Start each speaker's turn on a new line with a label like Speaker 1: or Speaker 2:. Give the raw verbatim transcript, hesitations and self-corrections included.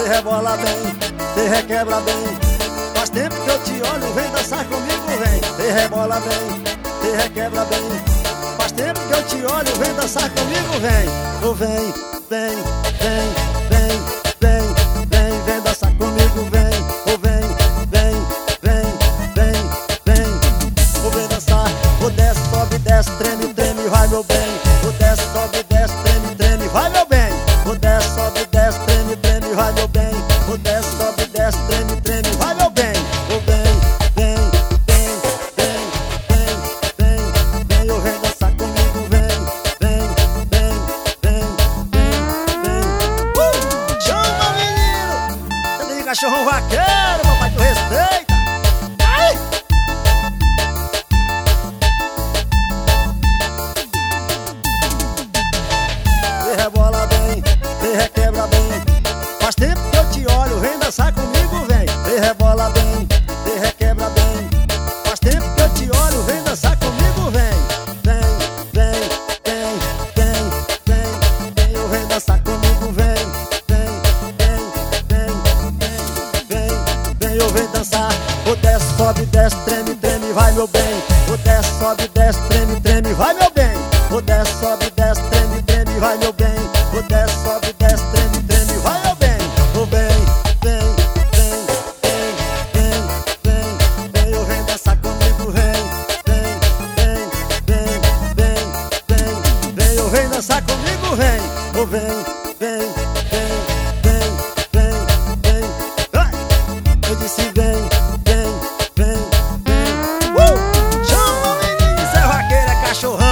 Speaker 1: Cê rebola bem, cê requebra bem. Faz tempo que eu te olho, vem dançar comigo, vem. Cê rebola bem, cê requebra bem. Faz tempo que eu te olho, vem dançar comigo, vem. Oh, vem, vem, vem, vem, vem, vem, vem dançar comigo, vem. Oh, vem, vem, vem, vem, vem. Oh, vem dançar, oh, desce, sobe, desce, treme, treme, vai meu bem. Oh, desce, sobe, desce, treme, treme, vai meu bem. Oh, desce, sobe, desce, treme, treme, vai meu bem. Oh, desce, sobe, desce, treme, treme, vai meu bem. Oh, vem, vem, vem, vem, vem, vem, vem, oh, vem dançar comigo, vem, vem, vem, vem, vem, vem. Uh! Chama, menino! Você tem cachorrão vaqueiro, papai, tu respeita! Ai! Cê rebola bem, cê requebra bem. Faz tempo que eu te olho, vem dançar comigo, vem. Cê rebola bem, cê requebra bem. Faz tempo que eu te olho, vem dançar comigo, vem. Vem, vem, vem, vem, vem, vem, oh, vem dançar comigo, vem. Vem, vem, vem, vem, vem, vem, oh, vem dançar. Oh, desce, sobe, desce, treme, treme, vai meu bem. Oh, desce, sobe, desce, treme, treme, vai meu bem. Oh, desce, sobe, desce, treme, treme, vai meu bem. Oh, desce, sobe, desce, treme, treme, vai meu bem. Oh, vem, vem, vem, vem, vem, vem, vem, oh, vem dançar comigo, vem. Vem, vem, vem, vem, vem, vem, oh, vem dançar comigo, vem. Oh, vem, vem, vem, vem, vem, vem. Vai! Eu disse vem, vem, vem, vem. Uh! Chama, menino, cê é vaqueiro, é cachorrão.